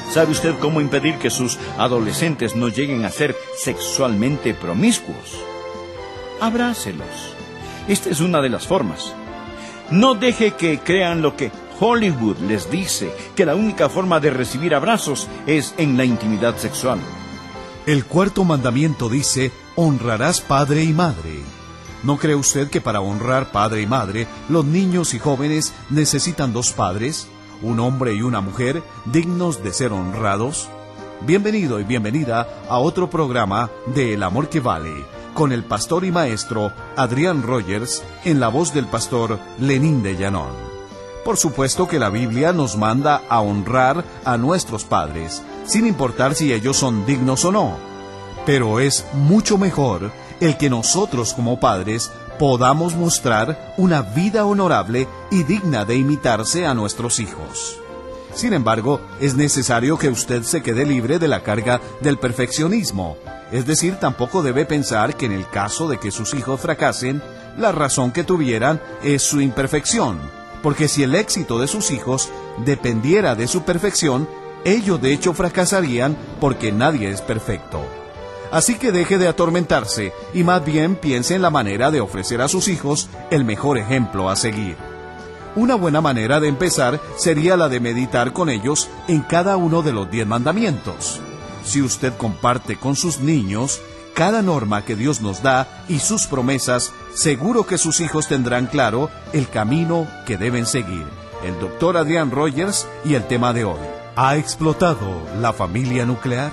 ¿Sabe usted cómo impedir que sus adolescentes no lleguen a ser sexualmente promiscuos? Abrácelos. Esta es una de las formas. No deje que crean lo que Hollywood les dice, que la única forma de recibir abrazos es en la intimidad sexual. El cuarto mandamiento dice: honrarás padre y madre. ¿No cree usted que para honrar padre y madre, los niños y jóvenes necesitan dos padres, un hombre y una mujer, dignos de ser honrados? Bienvenido y bienvenida a otro programa de El Amor que Vale, con el pastor y maestro Adrián Rogers, en la voz del pastor Lenín de Llanón. Por supuesto que la Biblia nos manda a honrar a nuestros padres, sin importar si ellos son dignos o no. Pero es mucho mejor el que nosotros como padres podamos mostrar una vida honorable y digna de imitarse a nuestros hijos. Sin embargo, es necesario que usted se quede libre de la carga del perfeccionismo. Es decir, tampoco debe pensar que en el caso de que sus hijos fracasen, la razón que tuvieran es su imperfección. Porque si el éxito de sus hijos dependiera de su perfección, ellos de hecho fracasarían porque nadie es perfecto. Así que deje de atormentarse y más bien piense en la manera de ofrecer a sus hijos el mejor ejemplo a seguir. Una buena manera de empezar sería la de meditar con ellos en cada uno de los 10 mandamientos. Si usted comparte con sus niños cada norma que Dios nos da y sus promesas, seguro que sus hijos tendrán claro el camino que deben seguir. El doctor Adrián Rogers y el tema de hoy: ¿ha explotado la familia nuclear?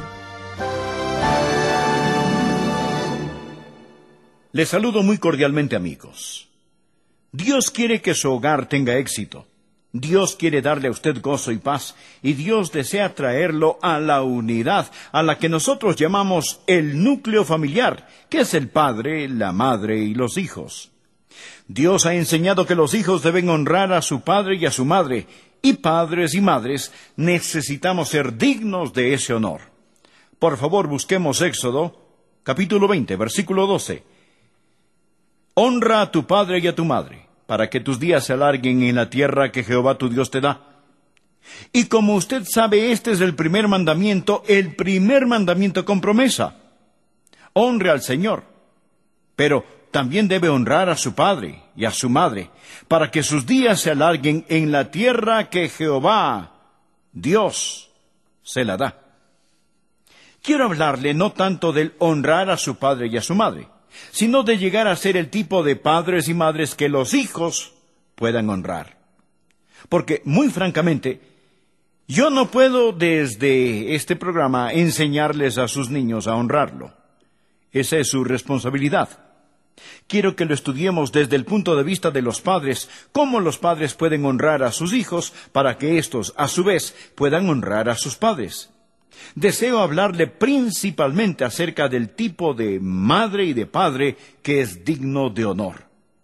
Les saludo muy cordialmente, amigos. Dios quiere que su hogar tenga éxito. Dios quiere darle a usted gozo y paz, y Dios desea traerlo a la unidad, a la que nosotros llamamos el núcleo familiar, que es el padre, la madre y los hijos. Dios ha enseñado que los hijos deben honrar a su padre y a su madre, y padres y madres necesitamos ser dignos de ese honor. Por favor, busquemos Éxodo, capítulo 20, versículo 12. Honra a tu padre y a tu madre, para que tus días se alarguen en la tierra que Jehová tu Dios te da. Y como usted sabe, este es el primer mandamiento con promesa. Honre al Señor, pero también debe honrar a su padre y a su madre, para que sus días se alarguen en la tierra que Jehová, Dios, se la da. Quiero hablarle no tanto del honrar a su padre y a su madre, sino de llegar a ser el tipo de padres y madres que los hijos puedan honrar. Porque, muy francamente, yo no puedo desde este programa enseñarles a sus niños a honrarlo. Esa es su responsabilidad. Quiero que lo estudiemos desde el punto de vista de los padres, cómo los padres pueden honrar a sus hijos para que éstos, a su vez, puedan honrar a sus padres. Deseo hablarle principalmente acerca del tipo de madre y de padre que es digno de honor.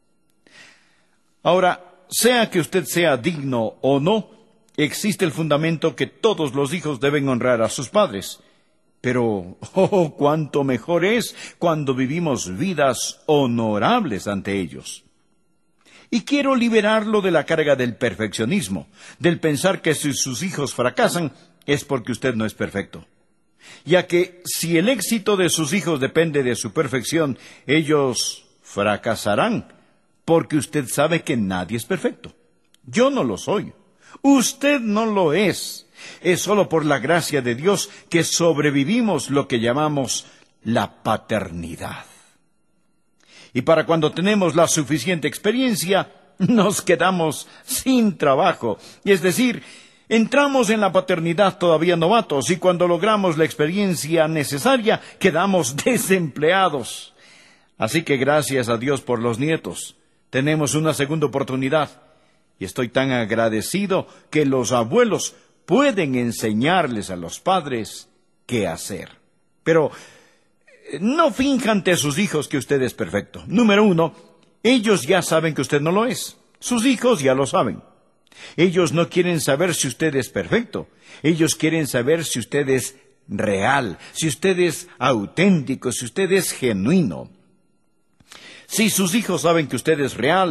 Ahora, sea que usted sea digno o no, existe el fundamento que todos los hijos deben honrar a sus padres. Pero, cuánto mejor es cuando vivimos vidas honorables ante ellos. Y quiero liberarlo de la carga del perfeccionismo, del pensar que si sus hijos fracasan, es porque usted no es perfecto. Ya que si el éxito de sus hijos depende de su perfección, ellos fracasarán, porque usted sabe que nadie es perfecto. Yo no lo soy. Usted no lo es. Es solo por la gracia de Dios que sobrevivimos lo que llamamos la paternidad. Y para cuando tenemos la suficiente experiencia, nos quedamos sin trabajo. Es decir, entramos en la paternidad todavía novatos y cuando logramos la experiencia necesaria, quedamos desempleados. Así que gracias a Dios por los nietos. Tenemos una segunda oportunidad. Y estoy tan agradecido que los abuelos pueden enseñarles a los padres qué hacer. Pero no finja ante sus hijos que usted es perfecto. Número 1, ellos ya saben que usted no lo es. Sus hijos ya lo saben. Ellos no quieren saber si usted es perfecto. Ellos quieren saber si usted es real, si usted es auténtico, si usted es genuino. Si sus hijos saben que usted es real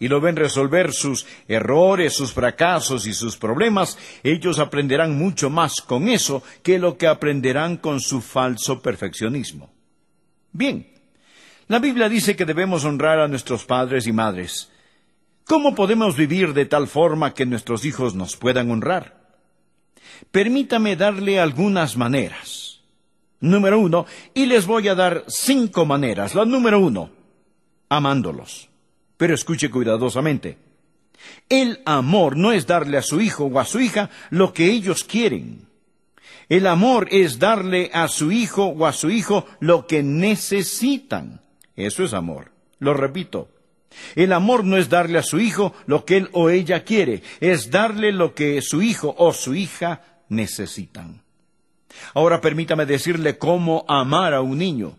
y lo ven resolver sus errores, sus fracasos y sus problemas, ellos aprenderán mucho más con eso que lo que aprenderán con su falso perfeccionismo. Bien, la Biblia dice que debemos honrar a nuestros padres y madres. ¿Cómo podemos vivir de tal forma que nuestros hijos nos puedan honrar? Permítame darle algunas maneras. Número 1, y les voy a dar 5 maneras. La número 1, amándolos. Pero escuche cuidadosamente. El amor no es darle a su hijo o a su hija lo que ellos quieren. El amor es darle a su hijo o a su hijo lo que necesitan. Eso es amor. Lo repito. El amor no es darle a su hijo lo que él o ella quiere, es darle lo que su hijo o su hija necesitan. Ahora permítame decirle cómo amar a un niño.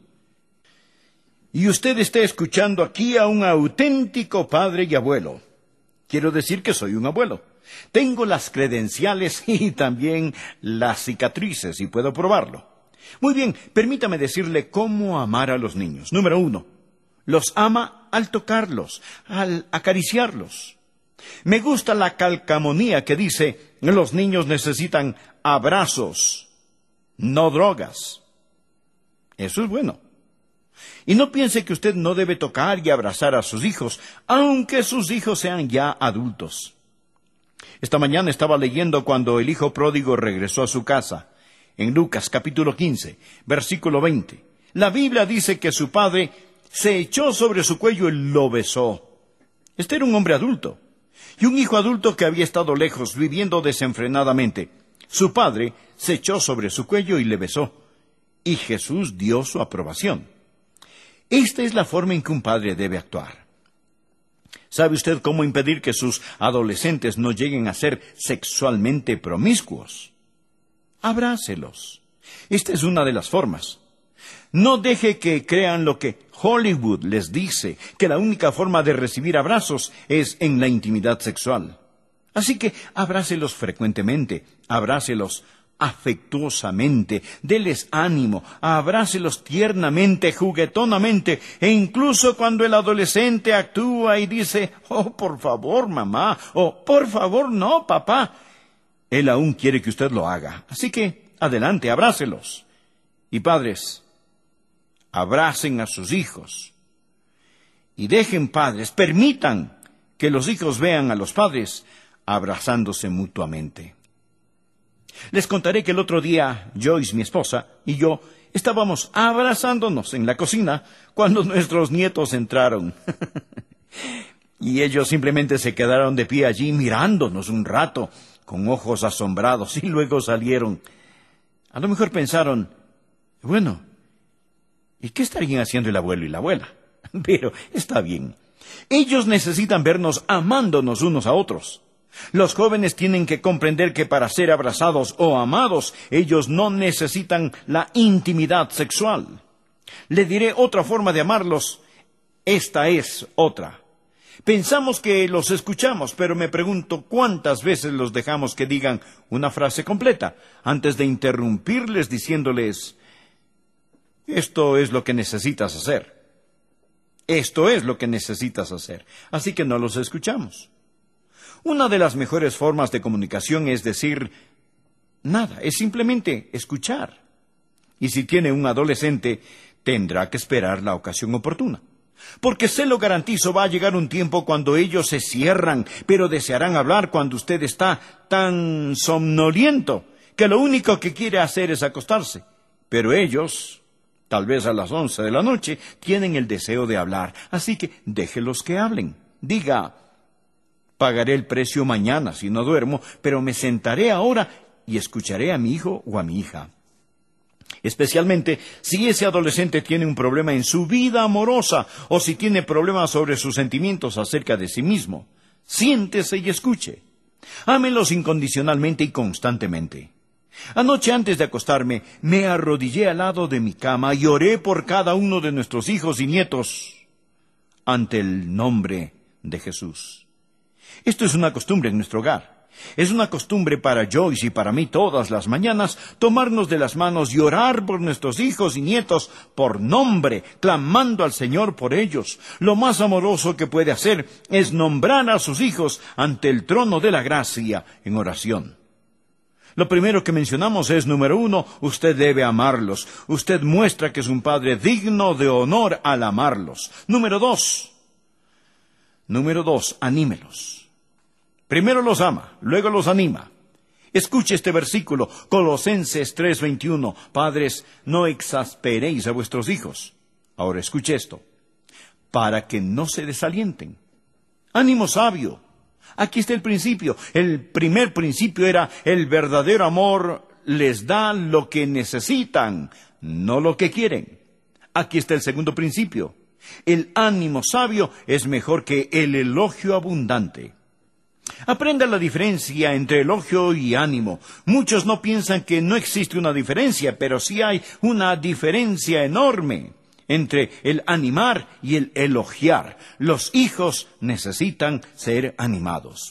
Y usted está escuchando aquí a un auténtico padre y abuelo. Quiero decir que soy un abuelo. Tengo las credenciales y también las cicatrices y puedo probarlo. Muy bien, permítame decirle cómo amar a los niños. Número 1, los ama al tocarlos, al acariciarlos. Me gusta la calcamonía que dice, los niños necesitan abrazos, no drogas. Eso es bueno. Y no piense que usted no debe tocar y abrazar a sus hijos, aunque sus hijos sean ya adultos. Esta mañana estaba leyendo cuando el hijo pródigo regresó a su casa, en Lucas capítulo 15, versículo 20. La Biblia dice que su padre se echó sobre su cuello y lo besó. Este era un hombre adulto, y un hijo adulto que había estado lejos, viviendo desenfrenadamente. Su padre se echó sobre su cuello y le besó, y Jesús dio su aprobación. Esta es la forma en que un padre debe actuar. ¿Sabe usted cómo impedir que sus adolescentes no lleguen a ser sexualmente promiscuos? Abrácelos. Esta es una de las formas. No deje que crean lo que Hollywood les dice, que la única forma de recibir abrazos es en la intimidad sexual. Así que abrácelos frecuentemente, abrácelos afectuosamente, déles ánimo, abrácelos tiernamente, juguetonamente, e incluso cuando el adolescente actúa y dice, oh, por favor, mamá, o por favor, no, papá, él aún quiere que usted lo haga. Así que, adelante, abrácelos. Y padres, abracen a sus hijos. Y dejen, padres, permitan que los hijos vean a los padres abrazándose mutuamente. Les contaré que el otro día Joyce, mi esposa, y yo estábamos abrazándonos en la cocina cuando nuestros nietos entraron. Y ellos simplemente se quedaron de pie allí mirándonos un rato, con ojos asombrados, y luego salieron. A lo mejor pensaron, bueno, ¿y qué estarían haciendo el abuelo y la abuela? Pero está bien. Ellos necesitan vernos amándonos unos a otros. Los jóvenes tienen que comprender que para ser abrazados o amados, ellos no necesitan la intimidad sexual. Le diré otra forma de amarlos. Esta es otra. Pensamos que los escuchamos, pero me pregunto cuántas veces los dejamos que digan una frase completa antes de interrumpirles diciéndoles, esto es lo que necesitas hacer. Esto es lo que necesitas hacer. Así que no los escuchamos. Una de las mejores formas de comunicación es decir nada, es simplemente escuchar. Y si tiene un adolescente, tendrá que esperar la ocasión oportuna. Porque se lo garantizo, va a llegar un tiempo cuando ellos se cierran, pero desearán hablar cuando usted está tan somnoliento, que lo único que quiere hacer es acostarse. Pero ellos, tal vez a las 11 de la noche, tienen el deseo de hablar. Así que déjelos que hablen. Diga, pagaré el precio mañana si no duermo, pero me sentaré ahora y escucharé a mi hijo o a mi hija. Especialmente si ese adolescente tiene un problema en su vida amorosa o si tiene problemas sobre sus sentimientos acerca de sí mismo. Siéntese y escuche. Ámelos incondicionalmente y constantemente. Anoche antes de acostarme, me arrodillé al lado de mi cama y oré por cada uno de nuestros hijos y nietos ante el nombre de Jesús. Esto es una costumbre en nuestro hogar. Es una costumbre para Joyce y para mí todas las mañanas tomarnos de las manos y orar por nuestros hijos y nietos por nombre, clamando al Señor por ellos. Lo más amoroso que puede hacer es nombrar a sus hijos ante el trono de la gracia en oración. Lo primero que mencionamos es, número 1, usted debe amarlos. Usted muestra que es un padre digno de honor al amarlos. Número 2, anímelos. Primero los ama, luego los anima. Escuche este versículo, Colosenses 3:21. Padres, no exasperéis a vuestros hijos. Ahora escuche esto, para que no se desalienten. Ánimo sabio. Aquí está el principio. El primer principio era, el verdadero amor les da lo que necesitan, no lo que quieren. Aquí está el segundo principio. El ánimo sabio es mejor que el elogio abundante. Aprenda la diferencia entre elogio y ánimo. Muchos no piensan que no existe una diferencia, pero sí hay una diferencia enorme entre el animar y el elogiar. Los hijos necesitan ser animados.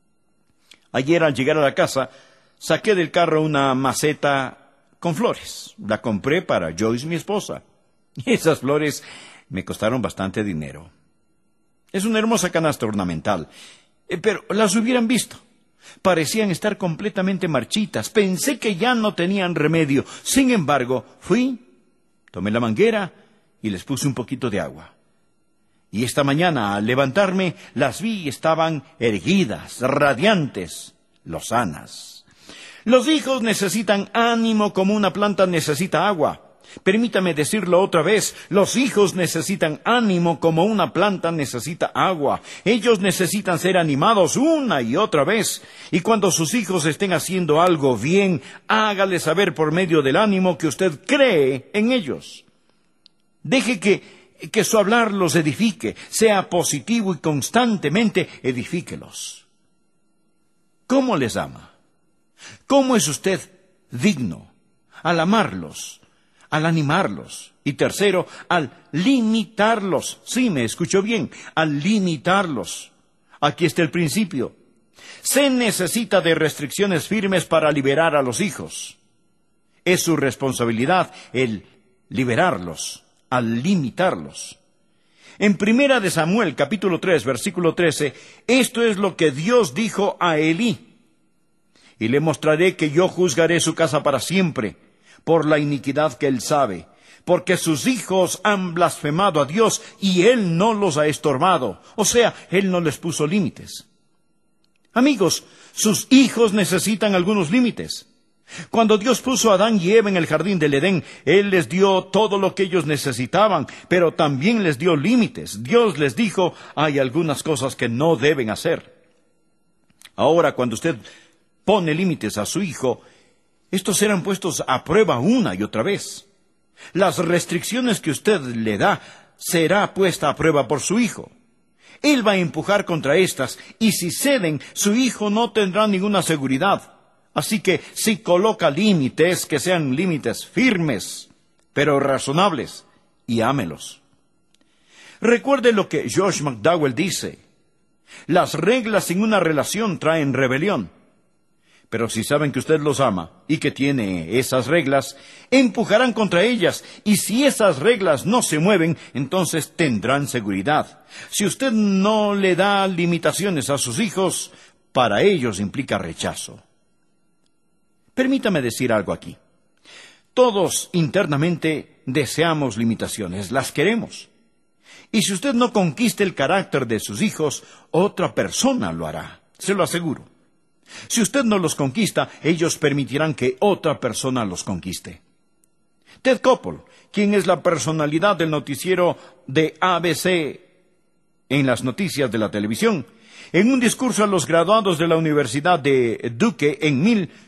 Ayer al llegar a la casa, saqué del carro una maceta con flores. La compré para Joyce, mi esposa. Y esas flores me costaron bastante dinero. Es una hermosa canasta ornamental. Pero las hubieran visto. Parecían estar completamente marchitas. Pensé que ya no tenían remedio. Sin embargo, tomé la manguera y les puse un poquito de agua. Y esta mañana, al levantarme, las vi y estaban erguidas, radiantes, lozanas. Los hijos necesitan ánimo como una planta necesita agua. Permítame decirlo otra vez, los hijos necesitan ánimo como una planta necesita agua. Ellos necesitan ser animados una y otra vez. Y cuando sus hijos estén haciendo algo bien, hágale saber por medio del ánimo que usted cree en ellos. Deje que su hablar los edifique, sea positivo y constantemente edifíquelos. ¿Cómo les ama? ¿Cómo es usted digno al amarlos? Al animarlos. Y tercero, al limitarlos. Sí, me escuchó bien, al limitarlos. Aquí está el principio. Se necesita de restricciones firmes para liberar a los hijos. Es su responsabilidad el liberarlos, al limitarlos. En 1 de Samuel, capítulo 3, versículo 13, esto es lo que Dios dijo a Elí. Y le mostraré que yo juzgaré su casa para siempre, por la iniquidad que él sabe, porque sus hijos han blasfemado a Dios y él no los ha estorbado. O sea, él no les puso límites. Amigos, sus hijos necesitan algunos límites. Cuando Dios puso a Adán y Eva en el jardín del Edén, Él les dio todo lo que ellos necesitaban, pero también les dio límites. Dios les dijo, hay algunas cosas que no deben hacer. Ahora, cuando usted pone límites a su hijo, estos serán puestos a prueba una y otra vez. Las restricciones que usted le da será puesta a prueba por su hijo. Él va a empujar contra estas, y si ceden, su hijo no tendrá ninguna seguridad. Así que si coloca límites, que sean límites firmes, pero razonables, y ámelos. Recuerde lo que Josh McDowell dice. Las reglas sin una relación traen rebelión. Pero si saben que usted los ama y que tiene esas reglas, empujarán contra ellas. Y si esas reglas no se mueven, entonces tendrán seguridad. Si usted no le da limitaciones a sus hijos, para ellos implica rechazo. Permítame decir algo aquí. Todos internamente deseamos limitaciones, las queremos. Y si usted no conquista el carácter de sus hijos, otra persona lo hará, se lo aseguro. Si usted no los conquista, ellos permitirán que otra persona los conquiste. Ted Koppel, quien es la personalidad del noticiero de ABC en las noticias de la televisión, en un discurso a los graduados de la Universidad de Duke en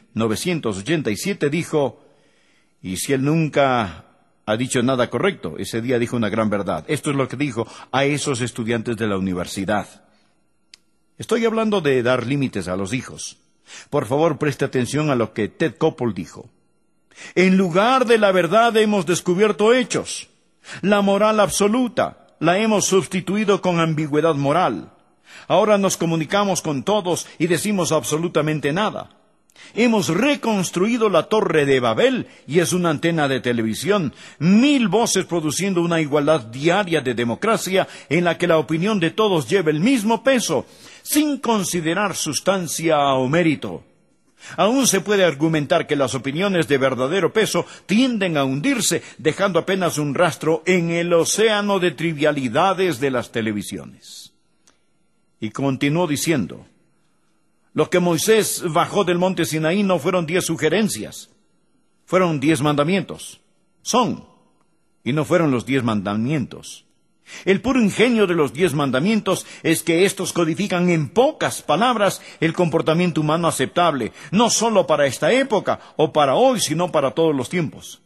1987 dijo, y si él nunca ha dicho nada correcto, ese día dijo una gran verdad. Esto es lo que dijo a esos estudiantes de la universidad. Estoy hablando de dar límites a los hijos. Por favor, preste atención a lo que Ted Koppel dijo. En lugar de la verdad hemos descubierto hechos. La moral absoluta la hemos sustituido con ambigüedad moral. Ahora nos comunicamos con todos y decimos absolutamente nada. Hemos reconstruido la Torre de Babel y es una antena de televisión, 1000 voces produciendo una igualdad diaria de democracia en la que la opinión de todos lleva el mismo peso, sin considerar sustancia o mérito. Aún se puede argumentar que las opiniones de verdadero peso tienden a hundirse, dejando apenas un rastro en el océano de trivialidades de las televisiones. Y continuó diciendo: lo que Moisés bajó del monte Sinaí no fueron 10 sugerencias, fueron 10 mandamientos. Y no fueron los 10 mandamientos. El puro ingenio de los 10 mandamientos es que estos codifican en pocas palabras el comportamiento humano aceptable, no solo para esta época o para hoy, sino para todos los tiempos.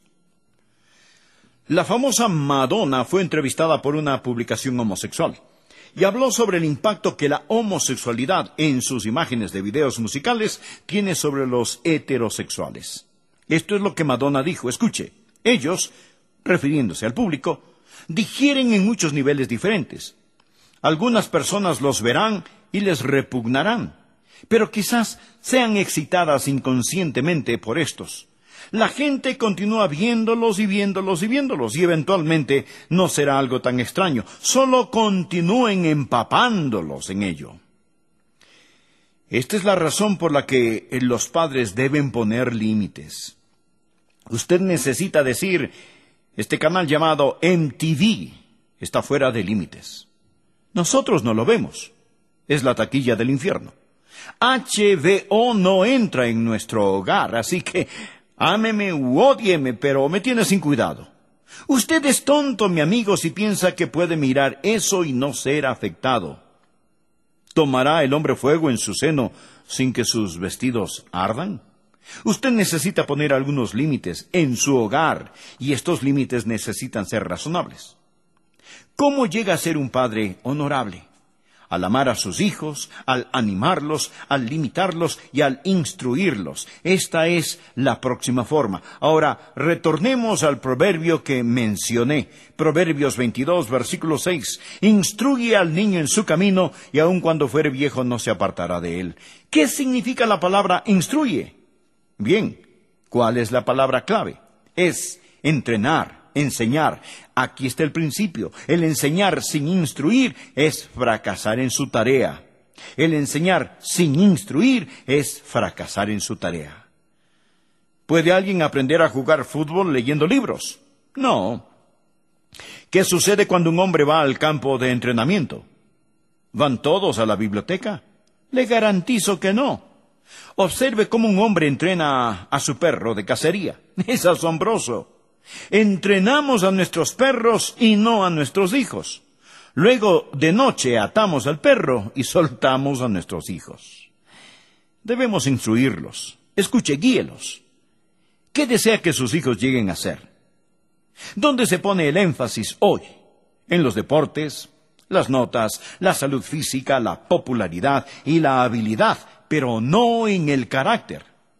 La famosa Madonna fue entrevistada por una publicación homosexual y habló sobre el impacto que la homosexualidad en sus imágenes de videos musicales tiene sobre los heterosexuales. Esto es lo que Madonna dijo. Escuche, ellos, refiriéndose al público, digieren en muchos niveles diferentes. Algunas personas los verán y les repugnarán, pero quizás sean excitadas inconscientemente por estos. La gente continúa viéndolos y viéndolos y viéndolos, y eventualmente no será algo tan extraño. Solo continúen empapándolos en ello. Esta es la razón por la que los padres deben poner límites. Usted necesita decir: este canal llamado MTV está fuera de límites. Nosotros no lo vemos. Es la taquilla del infierno. HBO no entra en nuestro hogar, así que ámeme u ódieme, pero me tiene sin cuidado. Usted es tonto, mi amigo, si piensa que puede mirar eso y no ser afectado. ¿Tomará el hombre fuego en su seno sin que sus vestidos ardan? Usted necesita poner algunos límites en su hogar, y estos límites necesitan ser razonables. ¿Cómo llega a ser un padre honorable? Al amar a sus hijos, al animarlos, al limitarlos y al instruirlos. Esta es la próxima forma. Ahora, retornemos al proverbio que mencioné. Proverbios 22, versículo 6. Instruye al niño en su camino, y aun cuando fuere viejo no se apartará de él. ¿Qué significa la palabra instruye? Bien, ¿cuál es la palabra clave? Es entrenar, enseñar. Aquí está el principio. El enseñar sin instruir es fracasar en su tarea. El enseñar sin instruir es fracasar en su tarea. ¿Puede alguien aprender a jugar fútbol leyendo libros? No. ¿Qué sucede cuando un hombre va al campo de entrenamiento? ¿Van todos a la biblioteca? Le garantizo que no. Observe cómo un hombre entrena a su perro de cacería. Es asombroso. Entrenamos a nuestros perros y no a nuestros hijos. Luego, de noche, atamos al perro y soltamos a nuestros hijos. Debemos instruirlos. Escuche, guíelos. ¿Qué desea que sus hijos lleguen a ser? ¿Dónde se pone el énfasis hoy? ¿En los deportes, las notas, la salud física, la popularidad y la habilidad, pero no en el carácter?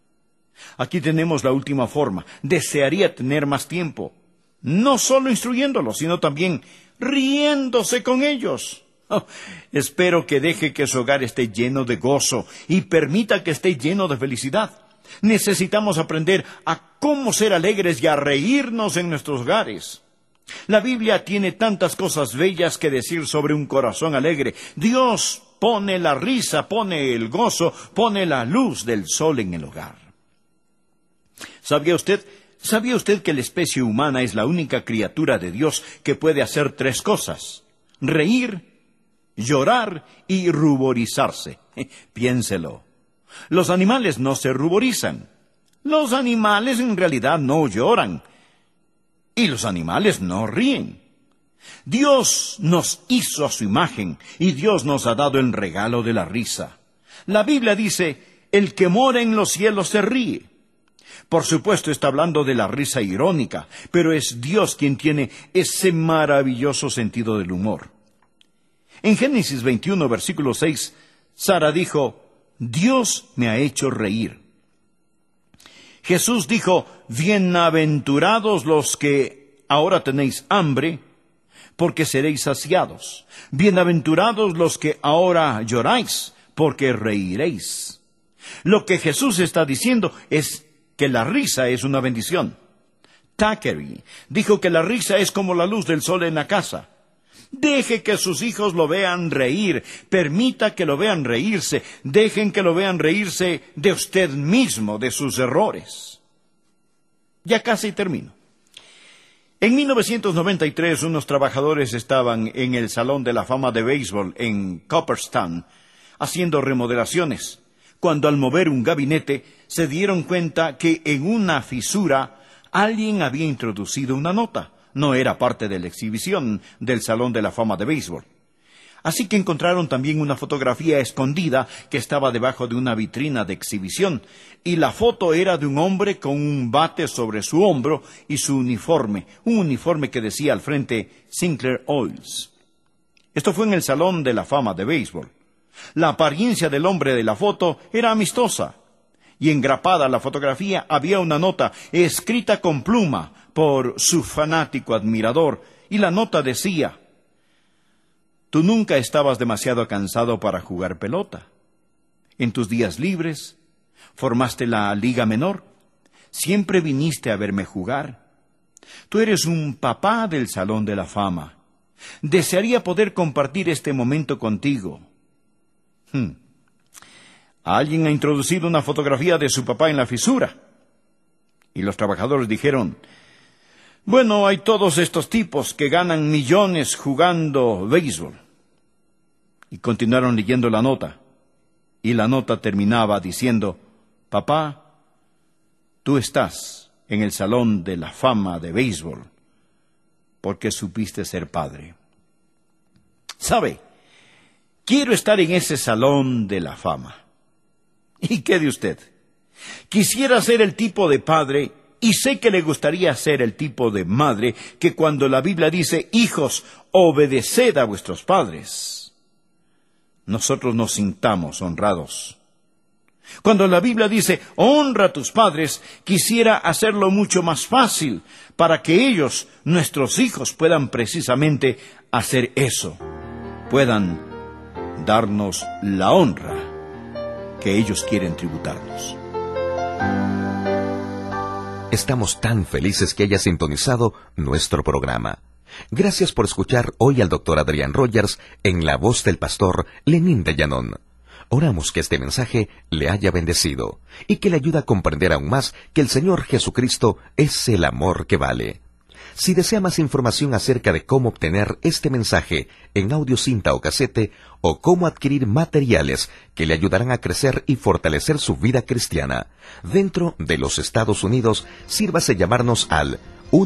Aquí tenemos la última forma. Desearía tener más tiempo, no solo instruyéndolos, sino también riéndose con ellos. Espero que deje que su hogar esté lleno de gozo y permita que esté lleno de felicidad. Necesitamos aprender a cómo ser alegres y a reírnos en nuestros hogares. La Biblia tiene tantas cosas bellas que decir sobre un corazón alegre. Dios pone la risa, pone el gozo, pone la luz del sol en el hogar. ¿Sabía usted que la especie humana es la única criatura de Dios que puede hacer 3 cosas? Reír, llorar y ruborizarse. Piénselo. Los animales no se ruborizan. Los animales en realidad no lloran. Y los animales no ríen. Dios nos hizo a su imagen y Dios nos ha dado el regalo de la risa. La Biblia dice: el que mora en los cielos se ríe. Por supuesto está hablando de la risa irónica, pero es Dios quien tiene ese maravilloso sentido del humor. En Génesis 21, versículo 6, Sara dijo: Dios me ha hecho reír. Jesús dijo: bienaventurados los que ahora tenéis hambre, porque seréis saciados. Bienaventurados los que ahora lloráis, porque reiréis. Lo que Jesús está diciendo es que la risa es una bendición. Thackeray dijo que la risa es como la luz del sol en la casa. Deje que sus hijos lo vean reír, permita que lo vean reírse, dejen que lo vean reírse de usted mismo, de sus errores. Ya casi termino. En 1993, unos trabajadores estaban en el Salón de la Fama de Béisbol en Cooperstown, haciendo remodelaciones, cuando al mover un gabinete se dieron cuenta que en una fisura alguien había introducido una nota. No era parte de la exhibición del Salón de la Fama de Béisbol. Así que encontraron también una fotografía escondida que estaba debajo de una vitrina de exhibición, y la foto era de un hombre con un bate sobre su hombro y su uniforme, un uniforme que decía al frente Sinclair Oils. Esto fue en el Salón de la Fama de Béisbol. La apariencia del hombre de la foto era amistosa, y engrapada a la fotografía había una nota escrita con pluma por su fanático admirador, y la nota decía: tú nunca estabas demasiado cansado para jugar pelota. En tus días libres, formaste la liga menor, siempre viniste a verme jugar. Tú eres un papá del Salón de la Fama. Desearía poder compartir este momento contigo. Alguien ha introducido una fotografía de su papá en la fisura. Y los trabajadores dijeron: bueno, hay todos estos tipos que ganan millones jugando béisbol. Y continuaron leyendo la nota. Y la nota terminaba diciendo: papá, tú estás en el Salón de la Fama de Béisbol porque supiste ser padre. ¿Sabe? Quiero estar en ese Salón de la Fama. ¿Y qué de usted? Quisiera ser el tipo de padre, y sé que le gustaría ser el tipo de madre, que cuando la Biblia dice: hijos, obedeced a vuestros padres, nosotros nos sintamos honrados. Cuando la Biblia dice: honra a tus padres, quisiera hacerlo mucho más fácil, para que ellos, nuestros hijos, puedan precisamente hacer eso. Puedan darnos la honra que ellos quieren tributarnos. Estamos tan felices que haya sintonizado nuestro programa. Gracias por escuchar hoy al Dr. Adrián Rogers en la voz del pastor Lenín de Llanón. Oramos que este mensaje le haya bendecido y que le ayude a comprender aún más que el Señor Jesucristo es el amor que vale. Si desea más información acerca de cómo obtener este mensaje en audio cinta o casete, o cómo adquirir materiales que le ayudarán a crecer y fortalecer su vida cristiana dentro de los Estados Unidos, sírvase llamarnos al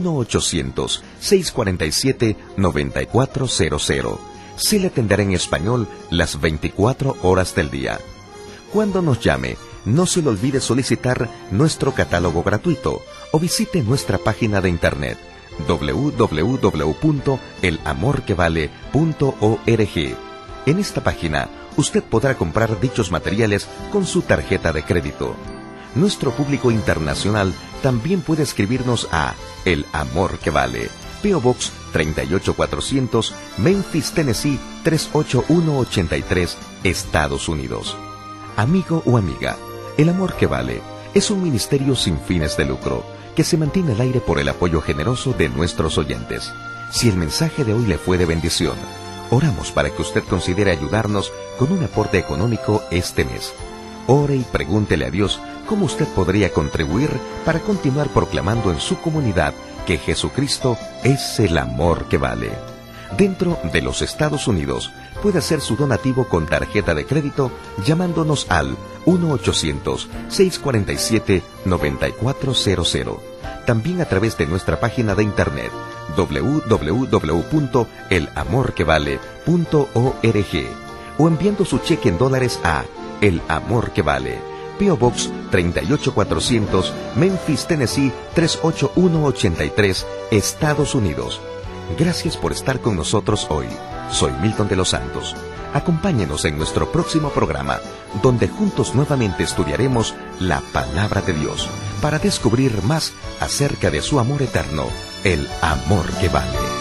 1-800-647-9400. Se le atenderá en español las 24 horas del día. Cuando nos llame, no se le olvide solicitar nuestro catálogo gratuito o visite nuestra página de internet www.elamorquevale.org. En esta página, usted podrá comprar dichos materiales con su tarjeta de crédito. Nuestro público internacional también puede escribirnos a El Amor que Vale, P.O. Box 38400, Memphis, Tennessee 38183, Estados Unidos. Amigo o amiga, El Amor que Vale es un ministerio sin fines de lucro que se mantiene al aire por el apoyo generoso de nuestros oyentes. Si el mensaje de hoy le fue de bendición, oramos para que usted considere ayudarnos con un aporte económico este mes. Ore y pregúntele a Dios cómo usted podría contribuir para continuar proclamando en su comunidad que Jesucristo es el amor que vale. Dentro de los Estados Unidos, puede hacer su donativo con tarjeta de crédito llamándonos al 1-800-647-9400. También a través de nuestra página de internet www.elamorquevale.org, o enviando su cheque en dólares a El Amor que Vale, P.O. Box 38400, Memphis, Tennessee 38183, Estados Unidos. Gracias por estar con nosotros hoy. Soy Milton de los Santos. Acompáñenos en nuestro próximo programa, donde juntos nuevamente estudiaremos la Palabra de Dios para descubrir más acerca de su amor eterno, el amor que vale.